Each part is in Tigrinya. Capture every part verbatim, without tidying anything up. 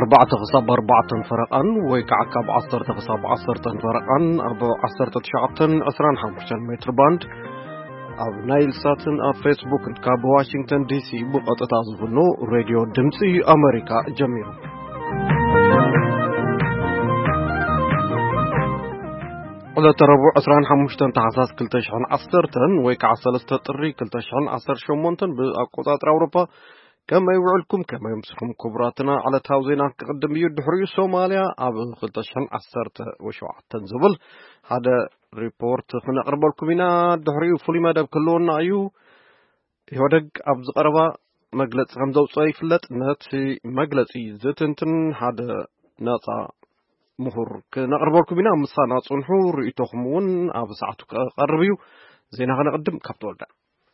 أربعة خصاب أربعة فرقان ويكعكب عصر خصاب عصر فرقان أربعة عصر تشعة عشران حمشان متر باند أو نايل ساتن أو فيسبوك كاب واشنطن دي سي بقطة تعزفنو راديو دمسي أمريكا جميل ولا تربع عشران حمشان تحساس كلتشان عصرتن ويكعسل استطري كلتشان عصر شمونتن بقطة أوروبا كما يوعلكم كما يمسكم كبراتنا على تاوزينا قدم يدحري سوماليا عبد خلطشان عصرت وشوع تنزبل هذا ريبورت خنا قرب لكم هنا دحري فلي مدى كلنا أيو يودق أبز قربا مجلس خمسة وصيف لت ناتي مجلسي زتنتن هذا ناتا مهر كنا قرب لكم هنا مصانع صنحور يتخمون أبز ساعتك قربيو زينا خنا قدم كابتول ده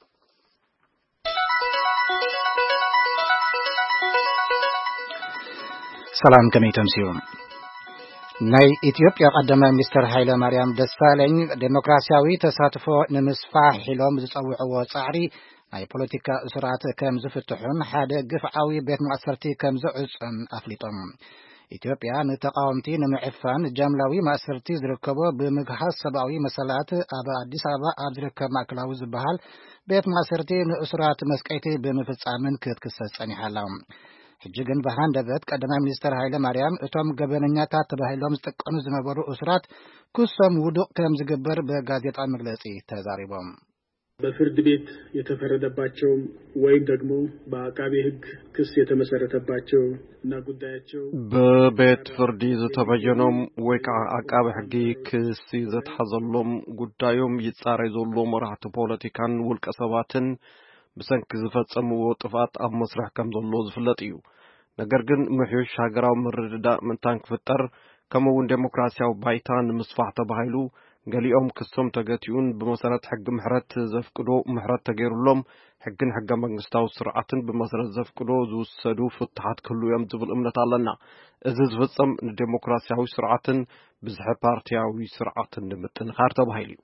سلام كمي تمسيون ناي إثيوبيا قدم مستر حيلة مريم دسالين ديمقراسياوي تساتفو نمسفاح حلوم زصوعو صعري ناي بوليتيكا أسرات كم زفتحون حدا قفعاوي بيت مؤثرتي كم زعزن أفليطم إثيوبيا نتقاومتي نمعفان جاملاوي مؤثرتي زركبو بمجهز سباوي مسالات أبا أديس أبا أدركب ماكلاوي زبهال بيت مؤثرتي نأسرات مسكيتي بمفتصامن كتكسس أني حالهم حجيجن بهان دبت قدم مستر حيلة مريم اتوم غبنኛታት ተባሂሎም ዝጥቀኑ ዝነበሩ እስራት ኩሰም ውዱቅ ከም ዝግበር በጋዜጣ መግለጺ ተዛሪቦም በፍርድ ቤት የተፈረደባቸው ወይም ደግሞ በአቃቤ ሕግ ክስ የተመሰረተባቸው እና ጉዳያቸው በቤት ፍርድ ዝተበየኖም ወይ ከአቃቤ ሕግ ክስ ዝተሐዘሎም ጉዳዮም ይጻረይ ዘሎ መራሕቲ ፖለቲካን ውልቀ ሰባትን بسنك زفتم وطفات أب مسرح كم ظلوا زفلتيو نجر جن محيش هجراو مرداء من تانك فتر كمون ديمقراطيا وبايتان مصفح تبهيلو قالي أم كسم تجاتيون بمسألة حق محرات زفكدو محرات تغير لهم حقن حق مجلستاو سرعة بمسألة زفكدو ذو السدو فتحات كله يوم زبل أمنة علىنا إذا زفتم الديمقراطيا وسرعة بزح بارتيا وسرعة نمتن خار تبهيلو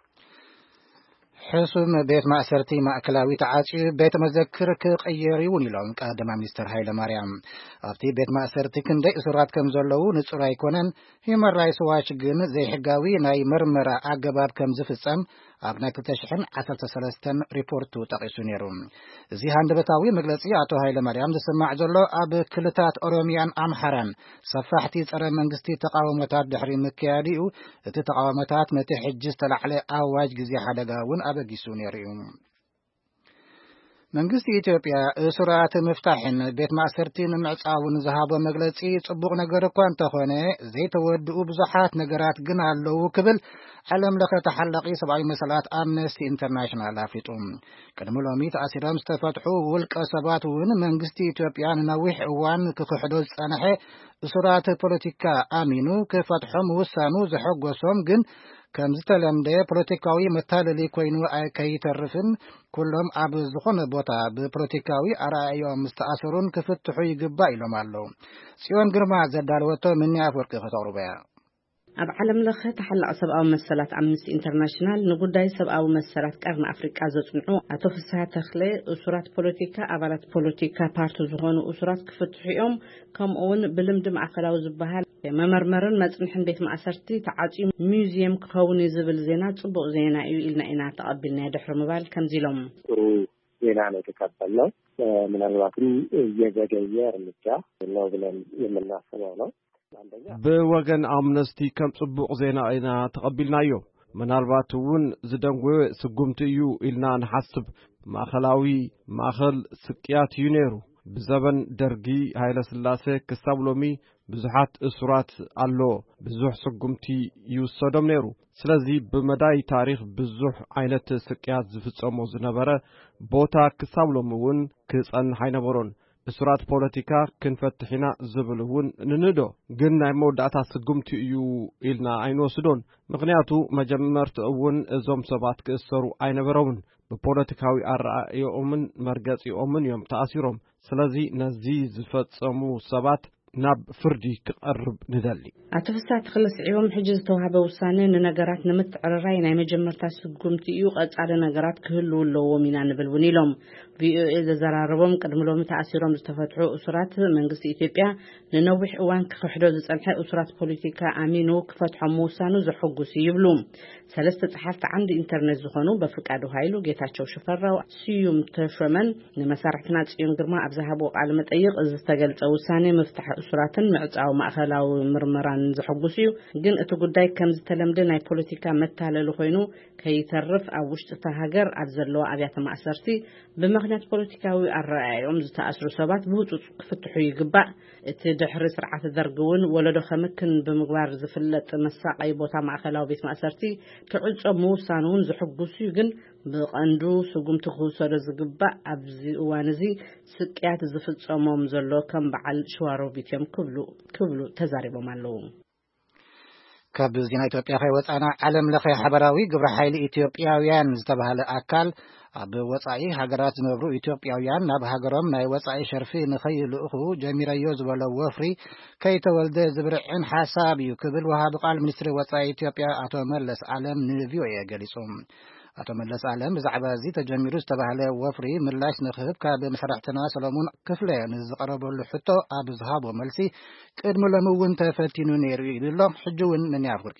حسوم بيت مأسرتي مأكلاوي تعاطي بيت مذكر كقيريون لهم قدم مستر حيلة مريم أفتي بيت مأسرتي كندي إسرات كم زلوا نصرا يكونن هما الرئيس واش جن زي حقاوي ناي مرمرة عقباب كم زفصم أبناء تشحن عشرة سلستن ريبورتو تقيسونيرون زي هندبتاوي مجلسي عطو حيلة مريم زسمع زلو أب كلتات أوروميان أمحران صفحتي ترى منجستي تقاومتات دحري مكياليو تتقاومتات متحجز تلعلي أواج جزي حدقاون بجسونيريوم منجست إثيوبيا سرعة مفتاحن بيت معسرتين معصاون ذهاب مجلسي صبغ نجار كون تخونه زي تودؤ بزحات نجارات جنا لو كبل علم لك تحلقي سبعي مسألات أمنستي انترناشنال أفريقيا كنملومي تأثيرهم استفتحوا والكسبات ون منجست إثيوبيا نوح وان كخحدوز أنحي سرعة بوليتيكا أمينو كفتحهم وسانو زحق وسوم جن كم زتلمده بروتيكاوي متاللي كوينو كي ترفن كلهم عبد زخون بوتا ببروتيكاوي أرأيهم مستأثرون كفتحوا يقبا إلهم اللو سيوان قرماء زدالوتو مني أفورك خطورو بيا أب علم لخه تحلق سبعة مسألة أمنستي انترناشنال نقوداي سبعة مسألة قرن أفريقيا زوتنعو أتوفسها تخلي أسرات بوليتيكا أبالات بوليتيكا بارتو زغون أسرات كفتحيهم كم أون بلمدم أخلاو زبهال ممرمرن مزنحن بيت مأسرتي تعاطي ميوزيوم كوني زبل زينات صبغ زينا إلنا إنا تقبلنا دحر مبال كم زيلهم زينا نتقبلنا من الواقع يجاجير مجا الله بلن يمنا سوانا بوغن أمنستي كم صبغ زينا إنا تقبلنا يو من الباتون زدنغو سقمتيو إلنا نحسب ماخلاوي ماخل سكيات يونيرو بزبن درجي هايلا سلاسة كسابلومي بزحات اسرات الله بزح سقمتي يوصدم نيرو سلازي بمداي تاريخ بزح عينت سكيات زفتصمو زنبره بوتا كسابلومون كسان حينبرون اسرات بوليتيكا كنفتحنا زبلون نندو قلنا موداتا سقمتي يو إلنا عينو سدون مغنياتو مجمرت اون ازوم سبات كسرو عينبرون ببوليتيكاوي أرأيهم مرقصي أمن يوم تأثيرهم سلازي نزي زفتصمو سبات ናብ ፍርዲ ክቐርብ ንደሊ ኣተፈሳት ክልስ ዕዮም ሕጂ ዝተዋሃበ ውሳነ ንነገራት ንምትዕርራይ ናይ መጀመርታ ስጉምቲ እዩ ቀጻሊ ነገራት ክህልው ኣለዎም ኢና ንብል እውን ኢሎም ቪኦኤ ዘዘራረቦም ቅድሚ ሎሚ ተኣሲሮም ዝተፈትሑ እሱራት መንግስቲ ኢትዮጵያ ንነዊሕ እዋን ክሕዶ ዝጸንሐ እሱራት ፖለቲካ ኣሚኑ ክፈትሖም ምውሳኑ ዘሐጉስ ይብሉ ሰለስተ ጸሓፍቲ ዓንዲ ኢንተርኔት ዝኾኑ በፍቃዱ ኃይሉ ጌታቸው ሽፈራው ስዩም ተሾመን ንመሳርሕትና ጽዮን ግርማ ኣብዛሃቦ ቃል መጠይቅ ዝተገልጸ ውሳኔ መፍትሕ እሱራትን ምዕጻው ማእኸላዊ ምርመራን ዘሐጉስ እዩ ግን እቲ ጉዳይ ከም ዝተለምደ ናይ ፖለቲካ መታለል ኮይኑ ከይተርፍ ኣብ ውሽጢ ሃገር ኣብ ዘለዎ ኣብያተ ማእሰርቲ ብምኽንያት ፖለቲካዊ ኣረኣዮም ዝተኣስሩ ሰባት ብህፁፅ ክፍትሑ ይግባእ እቲ ድሕሪ ስርዓት ደርግውን ወለዶ ከምክን ብምግባር ዝፍለጥ መሳቀይ ቦታ ማእኸላዊ ቤት ማእሰርቲ ክዕጾም ምውሳኑን ዘሐጉስ እዩ ግን ብቐንዱ ስጉምቲ ክውሰዶ ዝግባእ ኣብዚ እዋን እዚ ስቅያት ዝፍጸሞም ዘሎ ከም በዓል ሸዋሮቢት እዮም ክብሉ ክብሉ ተዛሪቦም ኣለዉ ካብ ዜና ኢትዮጵያ ከይወፃና ዓለም ለኸ ሓበራዊ ግብረ ኃይሊ ኢትዮጵያውያን ዝተባሃለ ኣካል ኣብ ወፃኢ ሃገራት ዝነብሩ ኢትዮጵያውያን ናብ ሃገሮም ናይ ወፃኢ ሸርፊ ንኸይልእኹ ጀሚረዮ ዝበሎ ወፍሪ ከይተወልደ ዝብርዕን ሓሳብ እዩ ክብል ወሃቢ ቃል ሚኒስትሪ ወፃኢ ኢትዮጵያ ኣቶ መለስ ዓለም ንቪኦኤ ገሊጹ አቶ መለስ ዓለም ብዛዕባ እዚ ተጀሚሩ ዝተባሃለ ወፍሪ ምላሽ ንኽህብ ካብ መሰራሕተና ሰሎሞን ክፍለ ንዝቀረበሉ ሕቶ ኣብ ዝሃቦ መልሲ ቅድሚ ሎሚ እውን ተፈቲኑ ነይሩ ይብሎም ሕጂ እውን ነን ያፍርቂ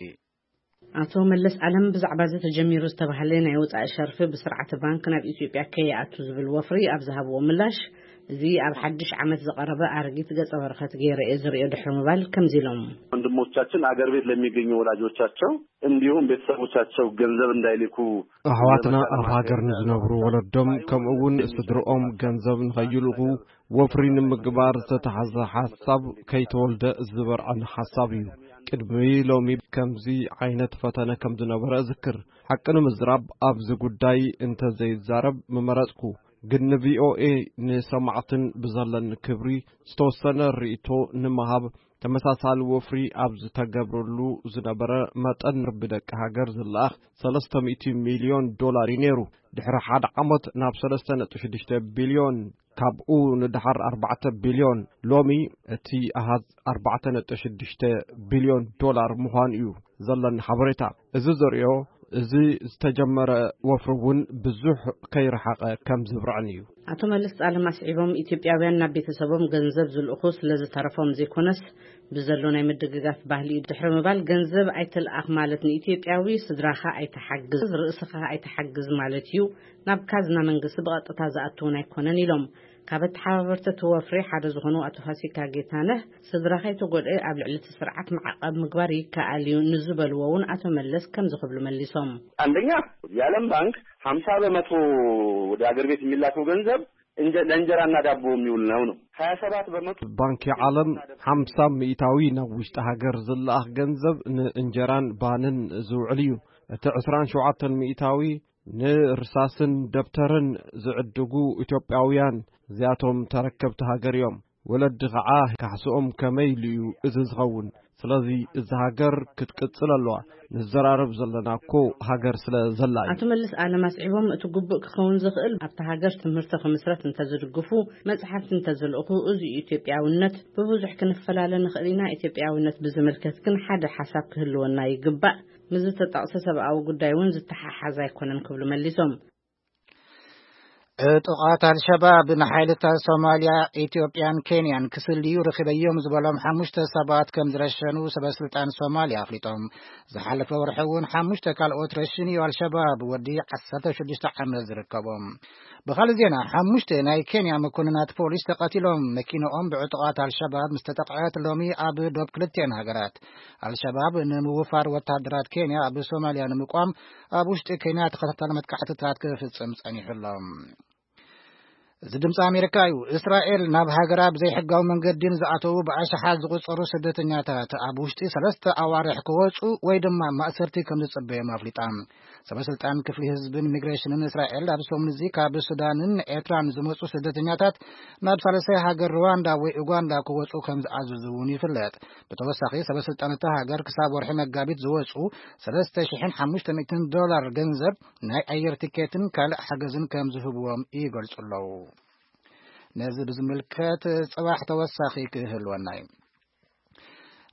አቶ መለስ ዓለም ብዛዕባ እዚ ተጀሚሩ ዝተባሃለ ናይ ወፃኢ ሸርፊ ብስርዓተ ባንክ ናብ ኢትዮጵያ ከይኣቱ ዝብል ወፍሪ ኣብ ዝሃቦ ምላሽ እዚ ኣብ ሓድሽ ዓመት ዘቀረበ አርጊት ገጸ በረከት ገይረ ዝርዮ ድሕሪ ምባል ከምዚሎም ወንድሞቻችን አገር ቤት ለሚገኙ ወላጆቻቸው እንዲሁም ቤተሰቦቻቸው ገንዘብ እንዳይልኩ አህዋትና ኣብ ሃገር ንዝነብሩ ወለዶም ከምኡውን ስድሮኦም ገንዘብ ንኸይልኩ ወፍሪ ንምግባር ዝተተሓዘ ሓሳብ ከይተወልደ ዝብርዕን ሓሳብ እዩ ቅድሚ ሎሚ ከምዚ ዓይነት ፈተነ ከም ዝነበረ ዝክር ሓቅን ምዝራብ ኣብዚ ጉዳይ እንተዘይዛረብ መመረጽኩ ግን ቪኦኤ ንሰማዕትን ብዘለን ክብሪ ዝተወሰነ ርእይቶ ንምሃብ ተመሳሳሊ ወፍሪ ኣብ ዝተገብረሉ ዝነበረ መጠን ብደቂ ሃገር ዝለኣኽ ሰለስተ ሚእቲ ሚልዮን ዶላር ነይሩ ድሕሪ ሓደ ዓመት ናብ ሰለስተ ነጥቢ ሽዱሽተ ቢልዮን ካብኡ ንድሕር ኣርባዕተ ቢልዮን ሎሚ እቲ ኣሃዝ ኣርባዕተ ነጥቢ ሽዱሽተ ቢልዮን ዶላር ምዃኑ እዩ ዘለን ሓበሬታ እዚ ዘርእዮ እዚ ዝተጀመረ ወፍሩውን ብዙሕ ከይረሓቀ ከም ዝብርዕን እዩ አቶ መለስ ዓለም አስዒቦም ኢትዮጵያውያን ናብ ቤተሰቦም ገንዘብ ዝልእኹ ስለዝተረፎም ዘይኮነስ ብዘሎ ናይ ምድግጋፍ ባህሊ ድሕሪ ምባል ገንዘብ ኣይተልኣኽ ማለት ንኢትዮጵያዊ ስድራኻ ኣይተሓግዝ ርእስኻ ኣይተሓግዝ ማለት እዩ ናብ ካዝና መንግስቲ ብቐጥታ ዝኣትውን ኣይኮነን ኢሎም ካብ ተሓባበርቲ ተወፍሪ ሓደ ዝኾኑ አቶ ፋሲካ ጌታነህ ስድራኻ ተጎድእ ኣብ ልዕሊ ስርዓት ማዕቀብ ምግባር ይከኣል እዩ ንዝበልዎውን አቶ መለስ ከም ዝኽብሉ መሊሶም አንደኛ የዓለም ባንክ ሀምሳ በመቶ ወደ አገር ቤት የሚላከው ገንዘብ ለእንጀራና ዳቦ የሚውል ነው ነው ሀያ ሰባት በመቶ ባንክ ዓለም ሀምሳ ሚእታዊ ናብ ውሽጢ ሃገር ዝለኣኽ ገንዘብ ንእንጀራን ባንን ዝውዕል እዩ እቲ ዕስራን ሸውዓተን ሚእታዊ ንርሳስን ደብተርን ዝዕድጉ ኢትዮጵያውያን እዚኣቶም ተረከብቲ ሃገር እዮም ወለዲ ከዓ ካሕስኦም ከመይ ልዩ እዚ ዝኸውን ስለዚ እዚ ሃገር ክትቅጽል ኣለዋ ንዘራረብ ዘለና እኮ ሃገር ስለ ዘላ አቶ መለስ ዓለም አስዒቦም እቲ ጉቡእ ክኸውን ዝኽእል ኣብቲ ሃገር ትምህርቲ ክምስረት እንተዝድግፉ መጽሓፍቲ እንተዝልእኹ እዚ ኢትዮጵያውነት ብብዙሕ ክንፈላለ ንኽእል ኢና ኢትዮጵያውነት ብዝምልከት ግን ሓደ ሓሳብ ክህልወና ይግባእ ምዝ ተጣቕሰ ሰብኣዊ ጉዳይ እውን ዝተሓሓዘ ኣይኮነን ክብሉ መሊሶም ጥቃት አልሸባብ ንሓይልታት ሶማሊያ ኢትዮጵያን ኬንያን ክስልዩ ረኺበዮም ዝበሎም ሓሙሽተ ሰባት ከም ዝረሸኑ ሰበስልጣን ሶማሊያ ኣፍሊጦም ዝሓለፈ ወርሒ እውን ሓሙሽተ ካልኦት ረሽንዩ አልሸባብ ወዲ ዓሰርተ ሽዱሽተ ዓመት ዝርከቦም ብኻልእ ዜና ሓሙሽተ ናይ ኬንያ መኮንናት ፖሊስ ተቐቲሎም መኪንኦም ብዕጡቃት አልሸባብ ምስ ተጠቅዐት ሎሚ ኣብ ዶብ ክልቲአን ሃገራት አልሸባብ ንምውፋር ወታደራት ኬንያ ኣብ ሶማሊያ ንምቋም ኣብ ውሽጢ ኬንያ ተኸታታሊ መጥቃዕትታት ክፍጽም ጸኒሑሎም እዚ ድምፂ ኣሜሪካ እዩ እስራኤል ናብ ሃገራ ብዘይሕጋዊ መንገድን ዝኣተዉ ብኣሽሓት ዝቁፀሩ ስደተኛታት ኣብ ውሽጢ ሰለስተ ኣዋርሕ ክወፁ ወይ ድማ ማእሰርቲ ከም ዝጽበዮም ኣፍሊጣ ሰበስልጣን ክፍሊ ህዝብን ኢሚግሬሽንን እስራኤል ኣብ ሰሙን እዚ ካብ ሱዳንን ኤርትራን ዝመፁ ስደተኛታት ናብ ሳልሳይ ሃገር ሩዋንዳ ወይ ኡጋንዳ ክወፁ ከም ዝኣዘዙ እውን ይፍለጥ ብተወሳኺ ሰበስልጣን እታ ሃገር ክሳብ ወርሒ መጋቢት ዝወፁ ሰለስተ ሽሕን ሓሙሽተ ሚእትን ዶላር ገንዘብ ናይ ኣየር ቲኬትን ካልእ ሓገዝን ከም ዝህብዎም ይገልጹ ኣለዉ ነዚ ብዝምልከት ጽባሕ ተወሳኺ ክህልወና እዩ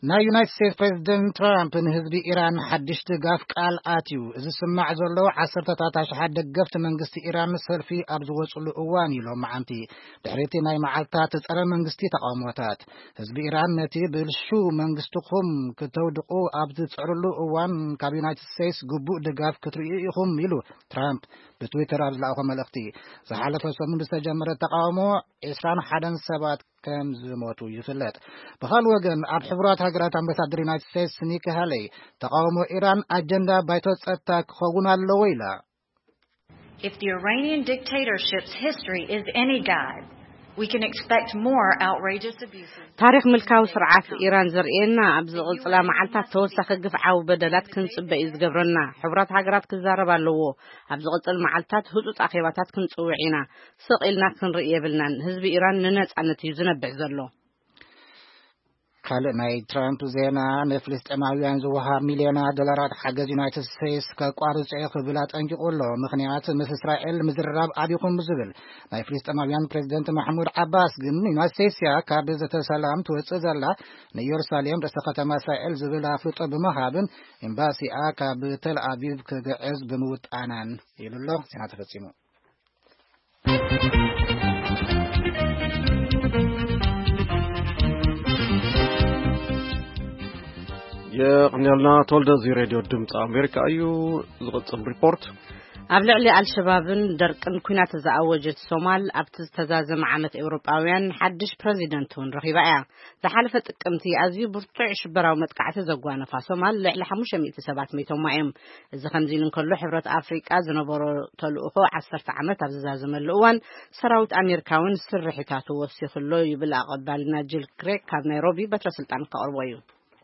ናይ ዩናይትድ ስቴትስ ፕሬዚደንት ትራምፕ ንህዝቢ ኢራን ሓድሽ ድጋፍ ቃል ኣትዩ እዚ ስማዕ ዘሎ ዓሰርተታት ኣሽሓት ደገፍቲ መንግስቲ ኢራን ሰልፊ ኣብ ዝወፅሉ እዋን ኢሎም መዓንቲ ድሕሪቲ ናይ መዓልታት ጸረ መንግስቲ ተቃውሞታት ህዝቢ ኢራን ነቲ ብልሹ መንግስትኩም ከተውድቁ ኣብ ዝጽዕርሉ እዋን ካብ ዩናይትድ ስቴትስ ግቡእ ድጋፍ ክትርእዩ ኢኹም ኢሉ ትራምፕ በትዊተር ኣብ ዝለኣኾ መልእኽቲ ዝሓለፈ ሰሙን ዝተጀመረ ተቃውሞ عشرين ሓደ ሰባት ከም ዝሞቱ ይፍለጥ በኻል ወገን ኣብ ሕቡራት ሃገራት ኣምባሳደር ዩናይትድ ስቴትስ ኒኪ ሃሊ ተቃውሞ ኢራን አጀንዳ ባይቶ ጸጥታ ክኸውን ኣለዎ ኢላ If the Iranian dictatorship's history is any guide we can expect more outrageous abuses. ታሪክ ምልካው ስርዓት ኢራን ዘርእየና ኣብ ዝቕጽላ መዓልታት ተወሳኺ ግፍዓዊ በደላት ክንጽበ ይዝገብረና ሕብራት ሃገራት ክዛረብ ኣለዎ ኣብ ዝቕጽል መዓልታት ህጹጽ ኣኼባታት ክንጽውዕ ኢና ስቕ ኢልና ክንርኢ የብልናን ህዝቢ ኢራን ንነጻነት እዩ ዝነብዕ ዘሎ ካልእ ናይ ትራምፕ ዜና ንፍልስጤማውያን ዝወሃብ ሚልዮናት ዶላራት ሓገዝ ዩናይትድ ስቴትስ ከቋርጽ ክብል ኣጠንቂቑሎ ምክንያት ምስ እስራኤል ምዝርራብ ኣቢኹም ዝብል ናይ ፍልስጤማውያን ፕሬዚደንት ማሕሙድ ዓባስ ግን ዩናይትድ ስቴትስ ካብ ዘተሰላም ትወጽእ ዘላ ንኢየሩሳሌም ርእሰ ከተማ እስራኤል ዝብል ኣፍልጦ ብምሃብን ኤምባሲኣ ካብ ተል ኣቪቭ ክግዕዝ ብምውጣናን ኢሉሎ ዜና ተፈጺሙ يقنلنا تولد زي راديو دمت أمريكا أيو زغطم ريبورت ኣብ ልዕሊ አልሸባብን ደርቅን ኩናት ዝኣወጀት ሶማል ኣብ ተዛዘመ ዓመት ኤውሮጳውያን ሓድሽ ፕሬዚደንቱን ረኺባ እያ ዝሓለፈ ጥቅምቲ ኣዝዩ ብርቱዕ ሽበራዊ መጥቃዕቲ ዘጓነፋ ሶማል ልዕሊ ሓሙሽተ ሚእቲ ሰባት ሞይቶም እዮም እዚ ከምዚ እንከሎ ሕብረት ኣፍሪቃ ዝነበሮ ተልእኾ ዓሰርተ ዓመት ኣብ ዝዛዘመሉ እዋን ሰራዊት ኣሜሪካውን ስርሒታቱ ወሲኹሎ ይብል ኣቐባልና ጂል ክሬክ ካብ ናይሮቢ በትረ ስልጣን ከቕርቦ እዩ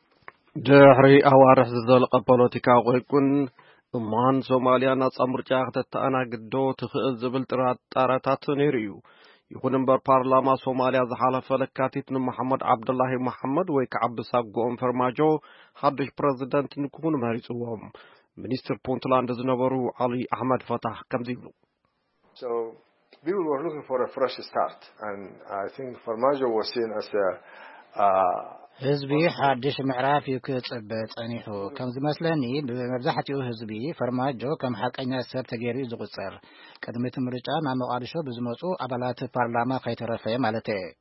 ድሕሪ ኣዋርሕ ዝዘለቐ ፖለቲካ ቆይቁን እማን ሶማሊያ ናጻ ምርጫ ክትተኣናግዶ ትኽእል ዝብል ጥርጣረታት ነይሩ እዩ ይኹን እምበር ፓርላማ ሶማሊያ ዝሓለፈ ለካቲት ንመሐመድ ዓብዱላሂ መሐመድ ወይ ከዓ ብሳጎኦም ፈርማጆ ሓድሽ ፕሬዚደንት ንክኾኑ መሪፅዎም ሚኒስትር ፑንትላንድ ዝነበሩ ዓሊ ኣሕመድ ፈታሕ ከምዚ ይብሉ So people were looking for a fresh start and I think Farmajo was seen as a uh, ህዝቢ ሓድሽ ምዕራፍ ይክጽበ ጸኒሑ ከም ዝመስለኒ ብመብዛሕትኡ ህዝቢ ፈርማጆ ከም ሓቀኛ ሰብ ተገይሩ ዝቁጸር ቅድሚት ምርጫ ናብ መቃዲሾ ብዝመጹ ኣባላት ፓርላማ ከይተረፈ ማለት እዩ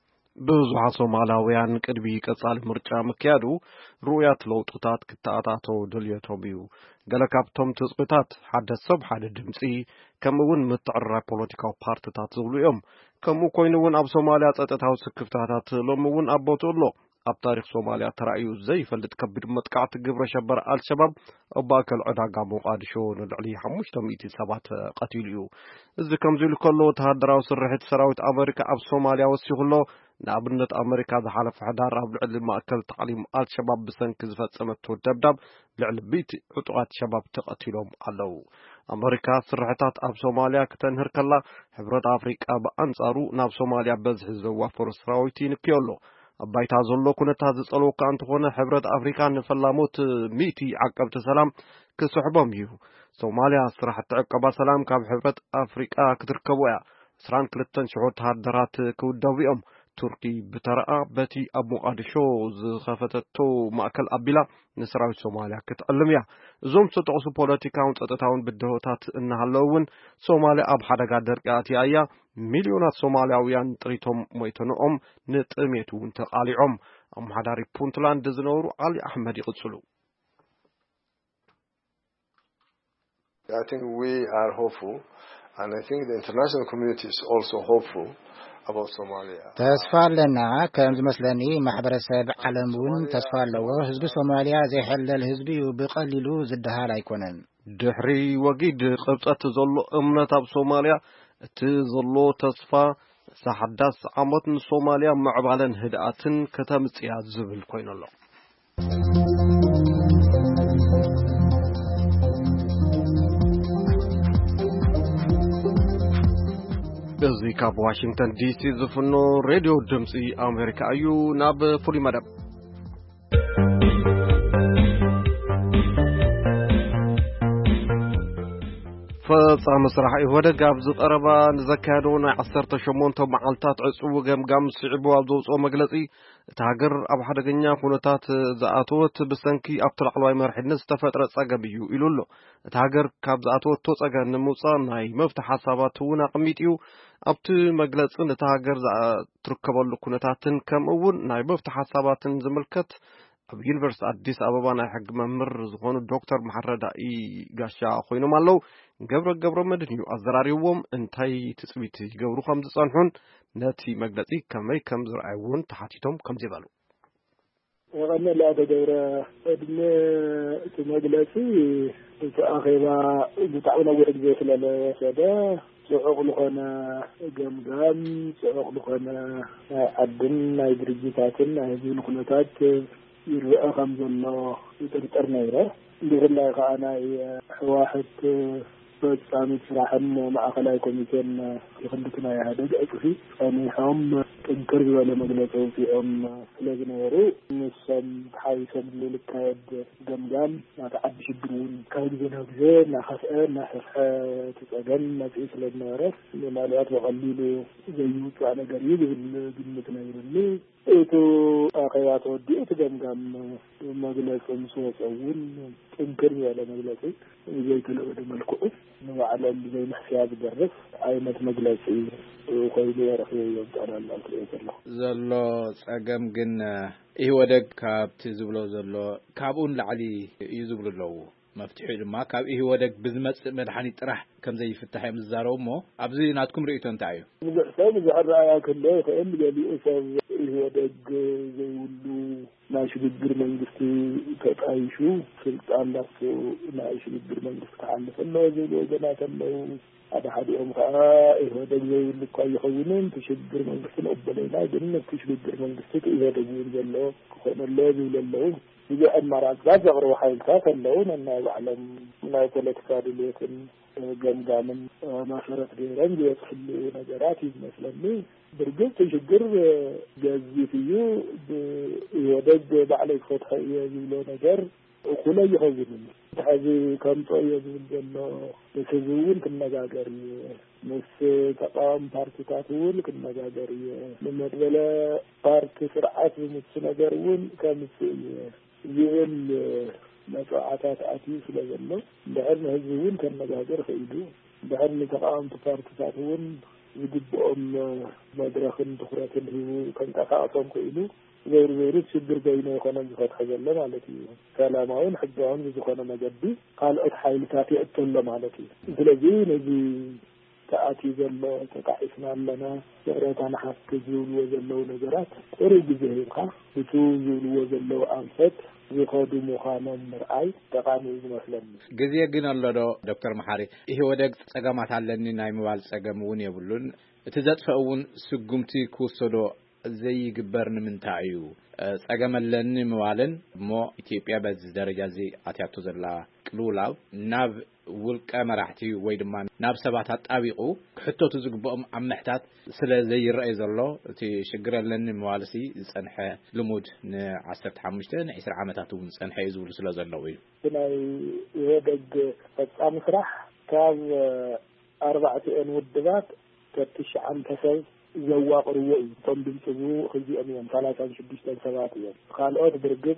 ብዙሓት ሶማላውያን ቅድሚ ቀጻሊ ምርጫ ምክያዱ ሩኡያት ለውጥታት ክተኣታቶ ድልየቶም እዩ ገለ ካብቶም ትጽቢታት ሓደ ሰብ ሓደ ድምፂ ከምኡውን ምትዕርራይ ፖለቲካዊ ፓርቲታት ዝብሉ እዮም ከምኡ ኮይኑ እውን ኣብ ሶማልያ ጸጥታዊ ስክፍታታት ሎሚ እውን ኣቦትኡ ኣሎ ኣብ ታሪክ ሶማልያ ተራእዩ ዘይፈልጥ ከቢድ መጥቃዕቲ ግብረ ሸበር አልሸባብ ኣብ ማእከል ዕዳጋ ሞቃዲሾ ንልዕሊ ሓሙሽተ ሚእቲ ሰባት ቀቲሉ እዩ እዚ ከምዚ ኢሉ ከሎ ወተሃደራዊ ስርሒት ሰራዊት ኣሜሪካ ኣብ ሶማልያ ወሲኹሎ ንኣብነት ኣሜሪካ ዝሓለፈ ሕዳር ኣብ ልዕሊ ማእከል ተዕሊም አልሸባብ ብሰንኪ ዝፈጸመቶ ደብዳብ ልዕሊ ሚእቲ ዕጡቓት ሸባብ ተቐቲሎም ኣለዉ ኣሜሪካ ስርሒታት ኣብ ሶማልያ ከተንህር ከላ ሕብረት ኣፍሪቃ በኣንጻሩ ናብ ሶማልያ በዝሒ ዘዋፈሩ ሰራዊት ይንክዮ ኣሎ ኣባይታ ዘሎ ኩነታት ዝጸልወካ እንትኾነ ሕብረት ኣፍሪካ ንፈላሞት ሚእቲ ዓቀብቲ ሰላም ክስሕቦም እዩ ሶማልያ ስራሕቲ ዕቀባ ሰላም ካብ ሕብረት ኣፍሪቃ ክትርከቡ እያ عشرين وثلاثين ሽሕ ወተሃደራት ክውደቡ እዮም ቱርኪ ብተረኣ በቲ ኣብ ሞቃዲሾ ዝኸፈተቶ ማእከል ኣቢላ ንሰራዊት ሶማልያ ክትዕልም እያ እዞም ዝተጠቕሱ ፖለቲካውን ጸጥታውን ብድሆታት እናሃለውን ሶማልያ ኣብ ሓደጋ ደርቂ ኣትያ እያ ሚልዮናት ሶማልያውያን ጥሪቶም ሞይተንኦም ንጥሜት እውን ተቃሊዖም ኣመሓዳሪ ፑንትላንድ ዝነበሩ ዓሊ ኣሕመድ ይቕጽሉ I think we are hopeful and I think the international community is also hopeful about Somalia. ተስፋ ለና ከም ዝመስለኒ ማሕበረሰብ ዓለሙን ተስፋ ኣለዎ ህዝቢ ሶማልያ ዘይሐለል ህዝቢ ብቀሊሉ ዝደሃል ኣይኮነን ድሕሪ ወጊድ ቅብጸት ዘሎ እምነት ኣብ ሶማልያ እቲ ዘሎ ተስፋ ሳሓዳስ ዓመት ንሶማልያ ምዕባለን ህድኣትን ከተምጽያ ዝብል ኮይኑ ኣሎ እዚህ ካብ ዋሽንግተን ዲሲ ዝፍኖ ሬዲዮ ድምፂ ኣሜሪካ እዩ ናብ ፍሉይ መደብ ፈጻሚ ስራሕ ይወደግ ኣብ ዝቐረባ ንዘካየዶ ናይ ዓሰርተ ሸሞንተ መዓልታት ዕፅው ገምጋም ስዕቡ ኣብ ዘውፅኦ መግለጺ እቲ ሃገር ኣብ ሓደገኛ ኩነታት ዝኣተወት ብሰንኪ ኣብቲ ላዕለዋይ መርሕነት ዝተፈጥረ ጸገም እዩ ኢሉ ኣሎ። እቲ ሃገር ካብ ዝኣተወቶ ጸገም ንምውፃእ ናይ መፍትሒ ሓሳባት እውን ኣቐሚጡ ኣብቲ መግለጺ እቲ ሃገር ዝትርከበሉ ኩነታትን ከምኡ እውን ናይ መፍትሒ ሓሳባትን ዝምልከት ኣብ ዩኒቨርሲቲ አዲስ አበባ ናይ ሕግ መምህር ዝኾኑ ዶክተር መሐረዳኢ ጋሻ ኮይኖም ኣለው። ገብረ ገብረ መድን እዩ ኣዘራሪቦም እንታይ ትጽቢት ይገብሩ ከም ዝጸንሑን ነቲ መግለጺ ከመይ ከም ዝረኣዩን ተሓቲቶም ከም ይባሉ ወቀነላ ተገብረ እድሜ እቲ መግለጺ እቲ ኣኼባ ብጣዕሚ ነዊሕ ግዜ ስለለወሰደ ጽዑቕ ዝኾነ ገምጋም ጽዑቕ ዝኾነ ናይ ዓድን ናይ ድርጅታትን ናይ ህዝብን ኩነታት ይርአ ከም ዘሎ ይጥርጥር ነይረ። ብፍላይ ከዓ ናይ ሕዋሕት ፈጻሚ ስራሕን ማእኸላይ ኮሚቴን የኽንድትና ኢህአዴግ ዕፅፊ ጸኒሖም ጥንክር ዝበለ መግለጺ ኣውፂኦም ስለዝነበሩ ንሶም ተሓዊሶም ዝልካየድ ገምጋም ናቲ ዓዲ ሽግር እውን ካብ ግዜ ናብ ግዜ እናኸፍአ እናሰፍሐ ትጸገም መጽኢ ስለዝነበረ ምናልባት በቐሊሉ ዘይውፅእ ነገር እዩ ዝብል ግምት ነይሩኒ። እቲ ኣኼባ ተወዲኡ እቲ ገምጋም መግለጺ ምስ ወፅኡ እውን ጥንክር ዝበለ መግለጺ ዘይተለወደ መልክዑ ንባዕሎም ብዘይ ምሕስያ ዝደርስ ዓይነት መግለጺ ኮይኑ ረኺቦ ይወጣናል ኣለሁ ዘሎ ጸገም ግን ኢህወደግ ካብቲ ዝብሎ ዘሎ ካብኡን ላዕሊ እዩ ዝብሉ ኣለዉ መፍትሒ ድማ ካብ ኢህወደግ ብዝመጽእ መድሓኒት ጥራሕ ከም ዘይፍታሕ እዮም ዝዛረቡ እሞ ኣብዚ ናትኩም ርእይቶ እንታይ እዩ? ብዙሕ ሰብ ዝረኣያ ከሎ ይኽእል ገሊኡ ሰብ ኢህወደግ ዘይብሉ ናይ ሽግግር መንግስቲ ተጣይሹ ስልጣን ላፍቶ ናይ ሽግግር መንግስቲ ክሓልፍ ኣለዎ ዝብሉ ወገናት ኣለዉ። ሓደ ሓዲኦም ከዓ ኢህወደግ ዘይብሉ እኳ ይኸውንን ሽግግር መንግስቲ ንቕበለና ግን ነቲ ሽግግር መንግስቲ ኢህወደግ እውን ዘለዎ ክኾን ኣለዎ ዝብሉ ኣለዉ። ብዙ ኣማራጭታት ዘቕርቡ ሓይልታት ኣለዉ ነናይ ባዕሎም ናይ ፖለቲካ ድልየትን ገምጋምን መሰረት ገይረን ዝወፅሉ ነገራት እዩ ዝመስለኒ። ብርግጥ ሽግር ገዚፍ እዩ ብኢህወደግ ባዕለይ ክፈትሐ እየ ዝብሎ ነገር እኩለ ይኸውንን ሕዚ ከምጦ እየ ዝብል ዘሎ ምስ ህዝቢ እውን ክነጋገር እየ ምስ ተቃዋሚ ፓርቲታት እውን ክነጋገር እየ ንመድበለ ፓርቲ ስርዓት ዝምስ ነገር እውን ከምፅእ እየ ዝብል መጽዋዕታት ኣትዩ ስለ ዘሎ ድሕር ንህዝቢ እውን ከነጋገር ክኢሉ ድሕር ንተቃዋምቲ ፓርቲታት እውን ዝግብኦም መድረኽን ትኩረትን ሂቡ ከንቀሳቕሶም ክኢሉ ዘይሩ ዘይሩ ሽግር በይኑ ይኮነ ዝፈትሐ ዘሎ ማለት እዩ። ሰላማውን ሕጋውን ዝኾነ መገዲ ካልኦት ሓይልታት የእተሎ ማለት እዩ። ስለዚ ነዚ ተኣትዩ ዘሎ ተቃዒስና ኣለና ስዕረታ ንሓፍቲ ዝብልዎ ዘለዉ ነገራት ቁሩብ ግዜ ሂብካ እቲ ዝብልዎ ዘለዉ ኣንፈት ዝኸዱ ምዃኖም ምርኣይ ጠቃሚ ዝመስለኒ። ግዜ ግን ኣሎ ዶ ዶክተር መሓሪ? ኢህወደግ ጸገማት ኣለኒ ናይ ምባል ጸገም እውን የብሉን እቲ ዘጥፍአ እውን ስጉምቲ ክውሰዶ ዘይግበር ንምንታይ እዩ? ጸገም ኣለኒ ምባልን እሞ ኢትዮጵያ በዚ ደረጃ እዚ ኣትያቶ ዘላ ቅልውላው ናብ ውልቀ መራሕቲ ወይ ድማ ናብ ሰባት ኣጣቢቑ ክሕተቱ ዝግብኦም ኣመሕታት ስለ ዘይረአይ ዘሎ እቲ ሽግር ኣለኒ ምባልሲ ዝጸንሐ ልሙድ ንዓሰርተ ሓሙሽተ ንዒስራ ዓመታት እውን ዝጸንሐ እዩ ዝብሉ ስለ ዘለዉ እዩ። ናይ ኢህወደግ ፈጻሚ ስራሕ ካብ ኣርባዕተን ውድባት ተትሽዓን ሰብ ዘዋቅርዎ እዩ። እቶም ድምፅቡ ክዚኦም እዮም ሰላሳን ሽዱሽተን ሰባት እዮም። ካልኦት ብርግጥ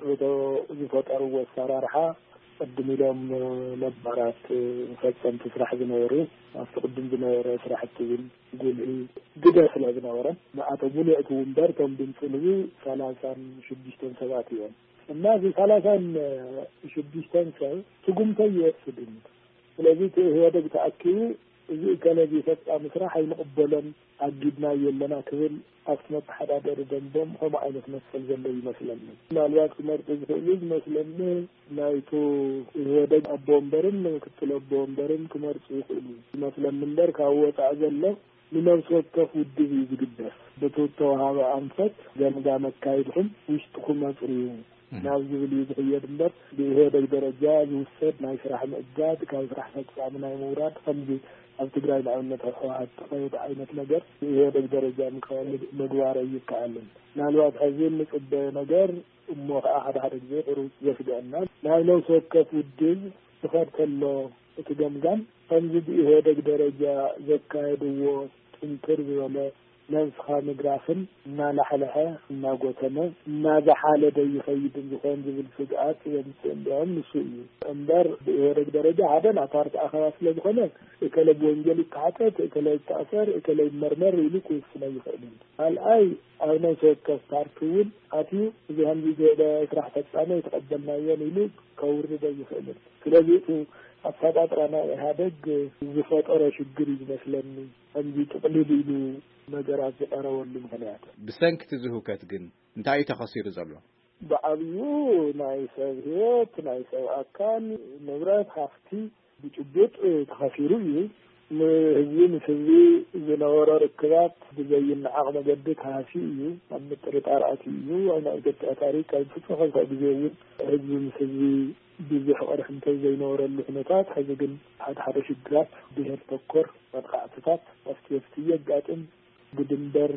ዝፈጠርዎ ኣሰራርሓ ቅድም ኢሎም ነባራት ፈጸምቲ ስራሕ ዝነበሩ ኣብቲ ቅድም ዝነበረ ስራሕቲ እውን ጉልዒ ግደ ስለ ዝነበረ ንኣቶም ሙሉእ እቲ ውንበር እቶም ድምፅቡ ሰላሳን ሽዱሽተን ሰባት እዮም እና እዚ ሰላሳን ሽዱሽተን ሰብ ትጉምተይ ይወስድን። ስለዚ እቲ ኢህወደግ ተኣኪቡ እዚ ከለዚ ፈጻሚ ስራሕ ኣይንቕበሎን ኣጊድና የለና ክብል ኣብቲ መተሓዳደሪ ደንቦም ከምኡ ዓይነት መሰል ዘሎ ይመስለኒ። ምናልባት ክመርጡ ዝኽእሉ ዝመስለኒ ናይቱ ኢህወደግ ኣቦ ወንበርን ምክትል ኣቦ ወንበርን ክመርፁ ይኽእሉ ይመስለኒ እምበር ካብ ወፃእ ዘሎ ንነብሲ ወከፍ ውድብ እዩ ዝግበር በቲ ተዋሃበ ኣንፈት ገምጋም ኣካይድኩም ውሽጥኩም ኣፅርዩ ናብ ዝብል እዩ ዝኽየድ እምበር ብኢህወደግ ደረጃ ዝውሰድ ናይ ስራሕ ምእጋድ ካብ ስራሕ ፈጻሚ ናይ ምውራድ ከምዚ ኣብ ትግራይ ንኣብነት ሕወሓት ተኸይድ ዓይነት ነገር ብኢህወደግ ደረጃ ምግባር ይከኣልን። ምናልባት ሕዚ ንፅበ ነገር እሞ ከዓ ሓደ ሓደ ግዜ ሩፅ ዘስግአና ናይ ነብሲ ወከፍ ውድብ ተኸርተሎ እትገምጋም ከምዚ ብኢህወደግ ደረጃ ዘካየድዎ ጥንክር ዝበለ ነፍስኻ ምግራፍን እናላሕለሐ እናጎተነ እናዛሓለደ ይኸይድ ዝኮን ዝብል ስግኣት የምፅእ እንዲኦም ንሱ እዩ እምበር ብኢህወደግ ደረጃ ሓደ ናፓርቲ ኣኸባ ስለ ዝኾነ እከለ ብወንጀል ይተሓተት እከለ ይተኣሰር እከለ ይመርመር ኢሉ ክውስነ ይኽእል ካልኣይ ኣብ ናይ ተወከፍ ፓርቲ እውን ኣትዩ እዚ ከምዚ ዝበለ ስራሕ ፈፃሚ የተቀበልናዮን ኢሉ ከውርደ ይኽእል ስለዚ ኣፈጣጥራና ኢህወደግ ዝፈጠረ ችግር ይመስለኒ ከምዚ ጥቅልል ኢሉ ነገራት ዝቀረበሉ ምክንያት ብሰንኪቲ ዝህውከት ግን እንታይ እዩ ተኸሲሩ ዘሎ ብዓብዩ ናይ ሰብ ህይወት ናይ ሰብ ኣካል ንብረት ሃፍቲ ብጭቡጥ ተኸሲሩ እዩ ንህዝቢ ንህዝቢ ዝነበረ ርክባት ብዘይነዓቕ መገዲ ተሃሲ እዩ ኣብ ምጥርጣር ኣትዩ እዩ ኣብ ናይ ኢትዮጵያ ታሪክ ካብ ፍጹም ከልካ ግዜ እውን ህዝቢ ምስ ህዝቢ ብዙሕ ቀርሕ እንተዘይነበረሉ ኩነታት ሕዚ ግን ሓደ ሓደ ሽግራት ብሄር ተኮር መጥቃዕትታት ኣፍቲ የጋጥም ብድንበር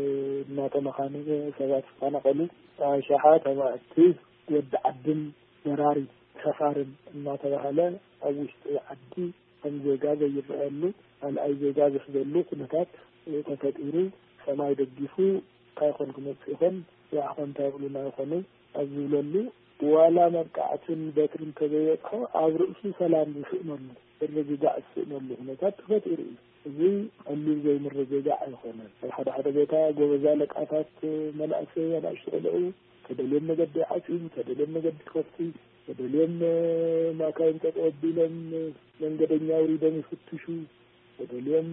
እናተመኻነገ ሰባት ዝፈናቀሉ ሸሓት ኣማእቲ ወዲ ዓድን በራሪ ሰፋርን እናተባህለ ኣብ ውሽጢ ዓዲ ከም ዜጋ ዘይረአሉ ካልኣይ ዜጋ ዝሕዘሉ ኩነታት ተፈጢሩ ሰማይ ደጊፉ ካይኮን ክመፅእ ይኾን ያዕኾን ታብሉና ይኾኑ ኣብ ዝብለሉ ዋላ መብቃዕትን በትርን ተዘየጥኸ ኣብ ርእሱ ሰላም ዝስእነሉ ዝርግጋዕ ዝስእነሉ ኩነታት ተፈጢሩ እዩ እዚ ቀሊል ዘይምርግጋዕ ኣይኮነን ሓደ ሓደ ቦታ ጎበዛ ለቃታት መናእሰይ ኣናእሽተለኡ ተደልዮም መገዲ ዓፂም ተደልዮም መገዲ ከፍቲ ተደልዮም ማካይን ተቀቢሎም መንገደኛ ውሪዶም ይፍትሹ ተደልዮም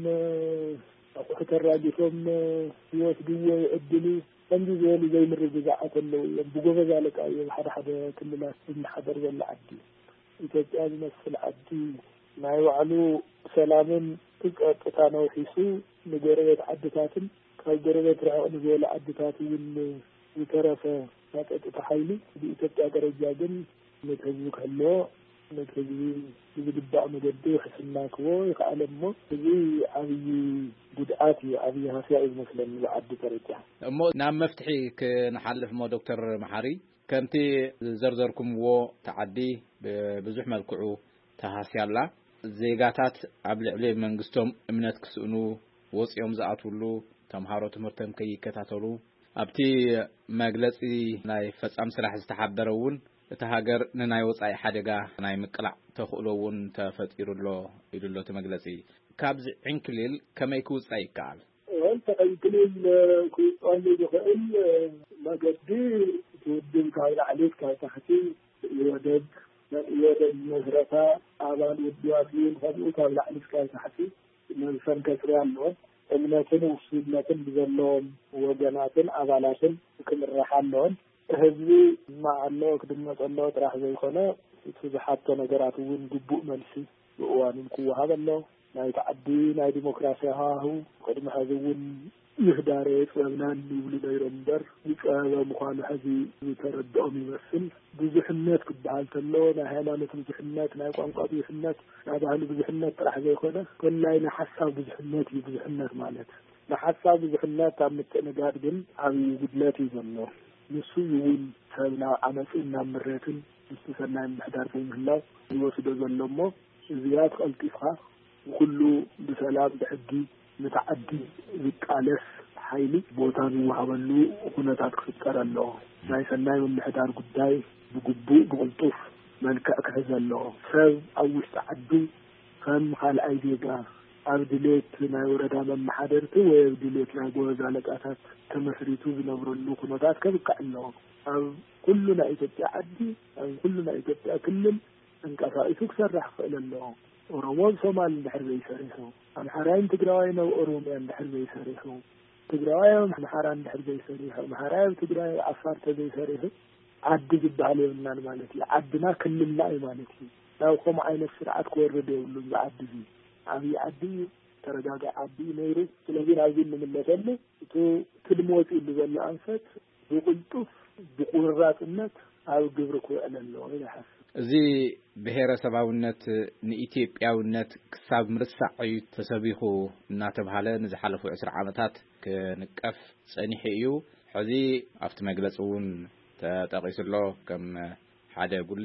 ኣቁሑ ተራጊፎም ይወስድዎ ይዕድሉ ከምዚ ዝበሉ ዘይምርግጋዓት ኣለዉ እዮም ብጎበዛ ለቃ እዮም ሓደ ሓደ ክልላት ዝመሓደር ዘሎ ዓዲ ኢትዮጵያ ዝመስል ዓዲ ናይ ባዕሉ ሰላምን ጸጥታ ነውሒሱ ንጎረቤት ዓድታትን ካብ ጎረቤት ርሕቕ ንዝበሉ ዓድታት እውን ዝተረፈ ጸጥታ ሓይሊ ብኢትዮጵያ ደረጃ ግን ነትህዝቢ ከሎ ነትህዝቢ ዝግባእ መገዲ ሕስና ክቦ ይከኣለ እሞ እዚ ዓብዪ ጉድኣት እዩ ዓብዪ ሃስያ እዩ ዝመስለኒ ብዓዲ ደረጃ እሞ ናብ መፍትሒ ክንሓልፍ ሞ ዶክተር መሓሪ ከምቲ ዘርዘርኩምዎ ተዓዲ ብብዙሕ መልክዑ ተሃስያላ ዜጋታት ኣብ ልዕሊ መንግስቶም እምነት ክስእኑ ወፅዮም ዝኣትውሉ ተምሃሮ ትምህርቶም ከይከታተሉ ኣብቲ መግለፂ ናይ ፈጻም ስራሕ ዝተሓበረ እውን እቲ ሃገር ንናይ ወፃኢ ሓደጋ ናይ ምቅላዕ ተኽእሎ እውን ተፈጢሩሎ ኢሉሎ ተመግለፂ ካብዚ ዕንክሊል ከመይ ክውፃእ ይከኣል ወንተ ዕንክሊል ክውፃእ ዝኽእል መገዲ ትውድብ ካብ ላዕሊ ካብ ታሕቲ ይወደድ የወደድ መስረታ ኣባል ውድባት እውን ከምኡ ካብ ላዕሊ እስካብ ታሕቲ መንፈን ከስሪ ኣለዎን እምነትን ውሱንነትን ብዘለዎም ወገናትን ኣባላትን ክምራሕ ኣለዎን ህዝቢ ማዕሎ ክድመፅ ኣሎ ጥራሕ ዘይኮነ እቲ ዝሓቶ ነገራት እውን ግቡእ መልሲ ብእዋኑን ክወሃብ ኣሎ ናይ ተዓዲ ናይ ዲሞክራሲያዊ ሃዋህው ቅድሚ ሕዚ እውን ይህዳረ ፀብናን ይብሉ ነይሮም እምበር ይፀበበ ምዃኑ ሕዚ ዝተረድኦም ይመስል ብዙሕነት ክበሃል ተሎ ናይ ሃይማኖት ብዙሕነት ናይ ቋንቋ ብዙሕነት ናይ ባህሊ ብዙሕነት ጥራሕ ዘይኮነ ኮላይ ናይ ሓሳብ ብዙሕነት እዩ ብዙሕነት ማለት ናይ ሓሳብ ብዙሕነት ኣብ ምትእንጋድ ግን ዓብዪ ጉድለት እዩ ዘሎ ንሱ እውን ሰብ ናብ ዓመፅን ናብ ምሬትን ምስ ሰናይ ምሕዳር ዘይምህላው ይወስዶ ዘሎ እሞ እዚኣ ተቐልጢፍካ ኩሉ ብሰላም ብሕጊ ንተዓዲ ዝቃለስ ሓይሊ ቦታ ዝወሃበሉ ኩነታት ክፍጠር ኣለዎ ናይ ሰናይ ምሕዳር ጉዳይ ብግቡእ ብቕልጡፍ መልክዕ ክሕዝ ኣለዎ ሰብ ኣብ ውሽጢ ዓዱ ከም ካልኣይ ዜጋ ኣብ ድሌት ናይ ወረዳ መማሓደርቲ ወይ ኣብ ድሌት ናይ ጎበዝ አለቃታት ተመስሪቱ ዝነብረሉ ኩነታት ከብቃዕ ኣለዎ ኣብ ኩሉ ናይ ኢትዮጵያ ዓዲ ኣብ ኩሉ ናይ ኢትዮጵያ ክልል እንቀሳቂሱ ክሰርሕ ክኽእል ኣለዎ ኦሮሞ ሶማሊ እንድሕር ዘይሰሪሑ ኣምሓራይን ትግራዋይ ናብ ኦሮሚያ እንድሕር ዘይሰሪሑ ትግራዋይ ኣምሓራ እንድሕር ዘይሰሪሑ ኣምሓራይ ትግራይ ዓፋር ተዘይሰሪሑ ዓዲ ዝበሃል የብልናን ማለት እዩ ዓድና ክልልና እዩ ማለት እዩ ናብ ከምኡ ዓይነት ስርዓት ክወርድ የብሉን ብዓዲ እዚ ዓብዪ ዓዲ ተረጋጋዒ ዓዲ ነይሩ ስለዚ ናብዚ እንምለሰሉ እቲ ቅድሚ ወፂሉ ዘሎ ኣንፈት ብቅልጡፍ ብቁርራፅነት ኣብ ግብሪ ክውዕል ኣለዎ ኢለ ይሓስብ እዚ ብሄረሰባውነት ንኢትዮጵያውነት ክሳብ ምርሳዕ እዩ ተሰቢኹ እናተባህለ ንዝሓለፉ عشرة ዓመታት ክንቀፍ ፀኒሑ እዩ ሕዚ ኣብቲ መግለፂ እውን ተጠቂሱሎ ከም ሓደ ጉለት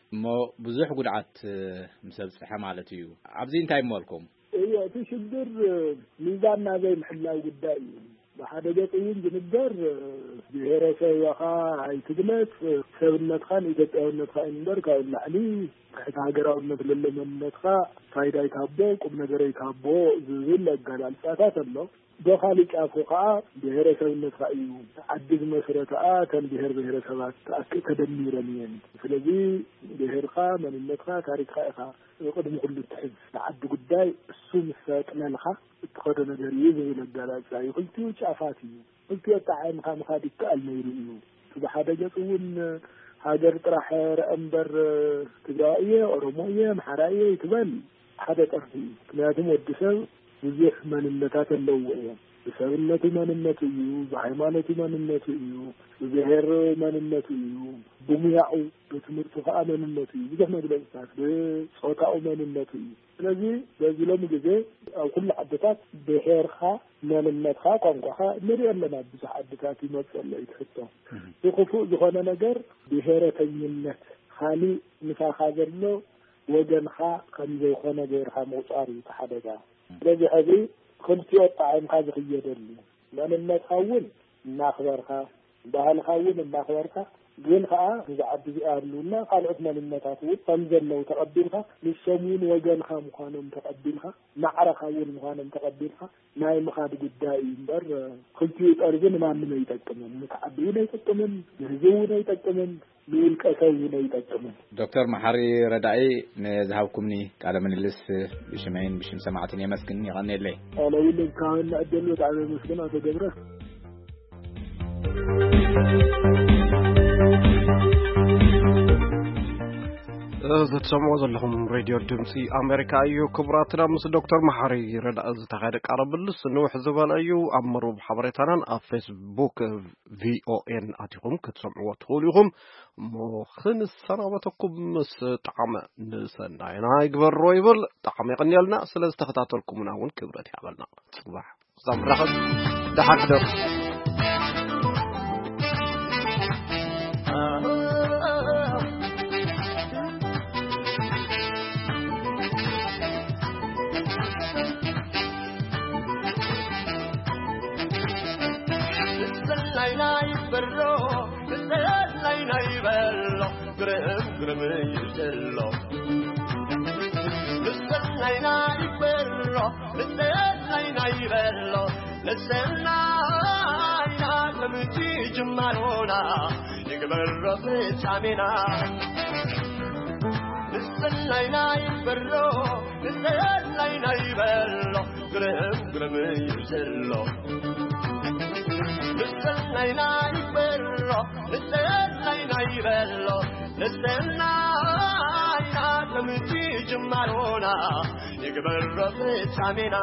مو بزح قدعت مسبسحة مالتي عبزين تايم مالكم ايوه تشدر ميزاننا زي محلاو قداي بحدا جايين جنبر بهرسه وخا هاي تدلت سبنت خان يتقاونت خان ندر كاو لعلي حتى هاجراونت للمنتخا فايدا يتابو قم ነገር يتابو ዝብል ለጋላል ጻታት ነው በኻሊቅ አፍሪካ ብሔረሰብነት ራእዩ አዲስ መሰረታ ተን ብሔር ብሔረሰባት አከ ተደሚረን ስለዚህ ብሔርኻ መንነትኻ ታሪክኻ እኻ ወቅድም ሁሉ ተሕዝ ተዓድ ጉዳይ እሱ ምሳጥነልኻ እትኸደ ነገር ይዘይ ለጋላል ጻይ ሁልቱ ጫፋት እዩ ሁልቱ ተዓም ካምኻ ዲቃል ነው ይሉ በሐዳ ጀጡን ሀገር ጥራህ ረእምበር ትግራይ ኦሮሞዬ ማሐራዬ ይትበል ሓደ ጠርፊ ምክንያቱም ወድሰብ ብዙህ ማንነታት አለው በሰብነቱ ማንነቱ እዩ በሃይማኖቱ ማንነቱ እዩ በብሔር ማንነቱ እዩ በሙያው በትምህርቱ ማንነቱ እዩ ብዙህ መግለጽታት በጾታው ማንነቱ እዩ ስለዚህ በዚህ ለምግዜ አው ሁሉ አደታት ብሔርኻ ማንነትኻ ቋንቋኻ ለሪያለና ብዙህ አደታት ይመጽለ ይተፈተው ይخፉ ዝኾነ ነገር ብሔረተኝነት ኻሊ ንፋኻ ዘሎ ወገንኻ ከምዘይ ኾነ ገርኻ መውጣሪ ተሐደጋ ስለዚህ እዚ كنت يطعم هذا خيدل لأن الناس خاون ناخبرها بهال خاون ناخبرها جنها إذا عبد أهلنا قال عثمان النتاتوت فنزل لو تقبلها للشمون وجنها مخانم تقبلها نعرى خاون مخانم تقبلها ناي مخاد قدائي بر كنت يتأرجن ما من يتكمن متعبين يتكمن يهزون يتكمن ليلك أسوين يتكمن دكتور محري ردعي نذهبكمني قال من اللس بشمعين بشم سماعتني مسكني غني لي أنا أقول لك كان أدلوت على المسكنة تجبره إذا تسمعوا لهم راديو دمسي أمريكا أيو كبراتنا مس دكتور محري رد أز تغادق عرب اللس نوح زبان أيو أمرو بحبريتنا على فيسبوك في أو إن أتيهم كتسمعوا تقوليهم مخن السنواتكم مس طعم نسناينا يقبر رويبل طعم يقنيلنا سلاز تختاتوا لكم ناون كبراتي عملنا صباح صباح دحق دق برو بسيد لينا يبلو قرم قرم يجلو بسيد لينا يبلو بسيد لينا يبلو لسنا يا لمتي جمالونا يقبل رفيت عمينا بسيد لينا يبلو بسيد لينا يبلو قرم قرم يجلو لسنا يبلو لسنا يبلو لسنا يا لمتي جمالونا يقبل رفيت عمينا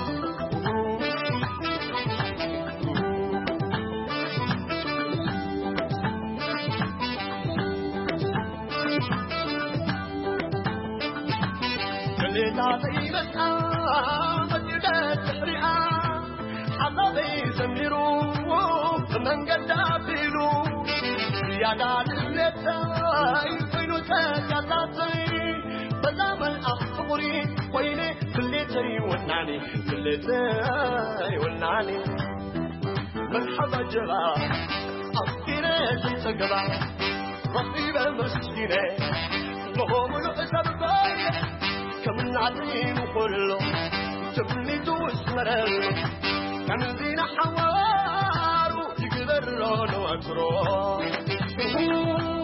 اللي تعطي مسعى مجدة تحريعة حظبي زميرو من قد عبيلو يا دار اللتاي وينو تاكاتاتي بزام الأخبري ويني فلتي ونعني فلتي ونعني من حبا جغا أفكينا جيسا رقيبة مسكينة نهم الأسر باية كمن عدين وقلو تبني دوس مرلو كان زينا حوارو يقدر لونو أكرو